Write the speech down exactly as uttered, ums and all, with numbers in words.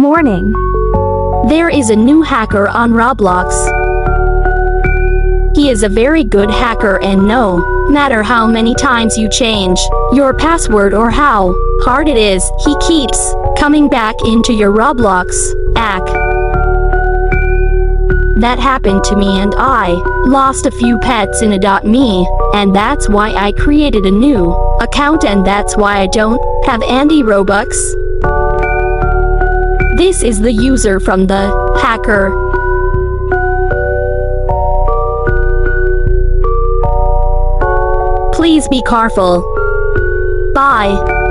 Warning. There is a new hacker on Roblox. He is a very good hacker, and no matter how many times you change your password or how hard it is, he keeps coming back into your Roblox app. That happened to me, and I lost a few pets in a .me, and that's why I created a new account, and that's why I don't have Andy Robux. This is the user from the hacker. Please be careful. Bye.